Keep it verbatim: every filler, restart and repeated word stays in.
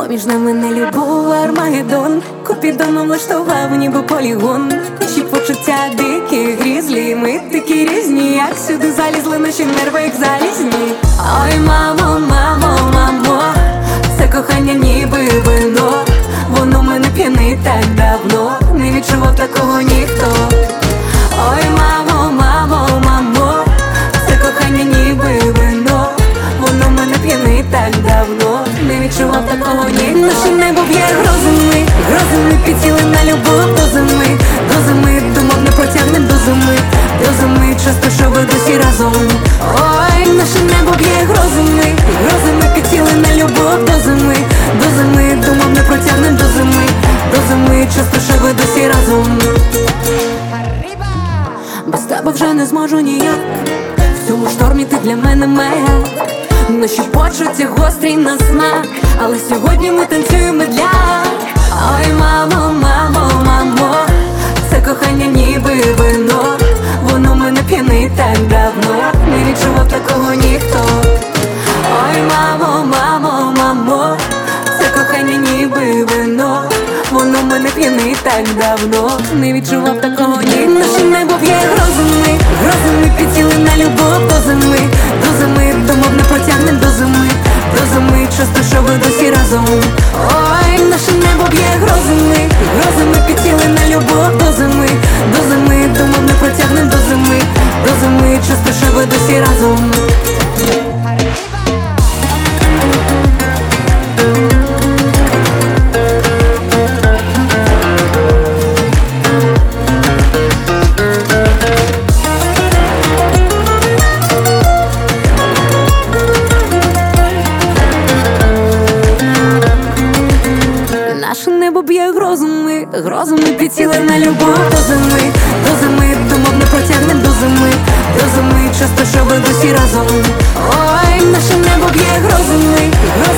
Поміж нами не любов, а Армагеддон. Купідоном влаштував ніби полігон. Наші почуття дикі, грізлі. Ми такі різні, як сюди залізли наші нерви, як залізні. Ой, мамо, мамо, мамо, це кохання ніби вино. Воно мене п'янить так давно, не відчував такого ніхто. Ой, мамо, мамо, мамо, це кохання ніби вино. Воно мене п'янить так давно, не відчував такого ніхто. Наше небо б'є грозами, грозами підсіли на любов до зими. До зими думав не протягнем до зими. До зими часто, що ви досі разом. Ой, наше небо б'є грозами, грозами підсіли на любов до зими. До зими думав не протягнем до зими. До зими часто, що ви досі разом. Без тебе вже не зможу ніяк. В цьому штормі ти для мене маяк. Наші почуття гострі на смак, але сьогодні ми танцюємо для. Ой, мамо, мамо, мамо, це кохання ніби вино. Воно мене п'янить так давно, не відчував такого ніхто. Ой, мамо, мамо, мамо, це кохання ніби вино. Воно мене п'янить так давно, не відчував такого ніхто. Наше небо б'є грозами, грозами підсіли на любов до зими. До зими думав не протягнем до зими. До зими часто, що ви досі разом. Ой, наше небо б'є грозами, грозами підсіли на любов до зими. До зими думав не протягнем до зими. До зими часто, що ви досі разом. Наше небо б'є грозами, грозами підсіли на любов до зими. До зими думав не протягнем до зими. До зими часто, що ви досі разом. Ой, наше небо б'є грозами, грозами